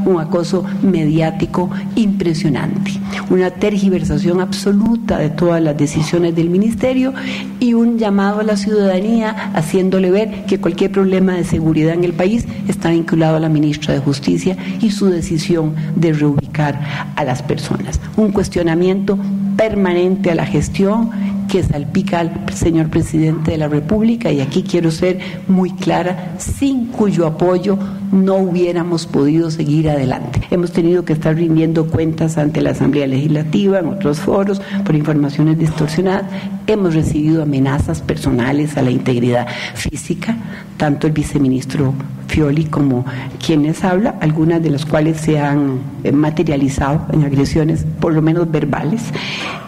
un acoso mediático impresionante, una tergiversación absoluta de todas las decisiones del ministerio y un llamado a la ciudadanía haciéndole ver que cualquier problema de seguridad en el país está vinculado a la ministra de Justicia y su decisión de reubicar a las personas. Un cuestionamiento permanente a la gestión que salpica al señor presidente de la República, y aquí quiero ser muy clara, sin cuyo apoyo no hubiéramos podido seguir adelante. Hemos tenido que estar rindiendo cuentas ante la Asamblea Legislativa, en otros foros, por informaciones distorsionadas. Hemos recibido amenazas personales a la integridad física, tanto el viceministro Fioli como quienes habla, algunas de las cuales se han materializado en agresiones por lo menos verbales.